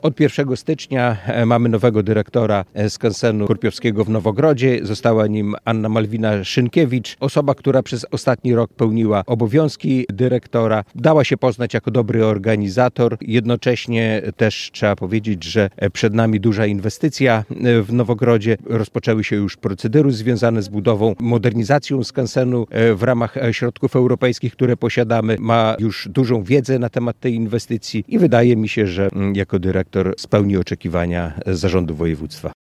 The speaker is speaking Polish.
Od 1 stycznia mamy nowego dyrektora skansenu Kurpiowskiego w Nowogrodzie. Została nim Anna Malwina Szynkiewicz, osoba, która przez ostatni rok pełniła obowiązki dyrektora. Dała się poznać jako dobry organizator. Jednocześnie też trzeba powiedzieć, że przed nami duża inwestycja w Nowogrodzie. Rozpoczęły się już procedury związane z budową, modernizacją skansenu w ramach środków europejskich, które posiadamy. Ma już dużą wiedzę na temat tej inwestycji i wydaje mi się, że jako dyrektor spełni oczekiwania zarządu województwa.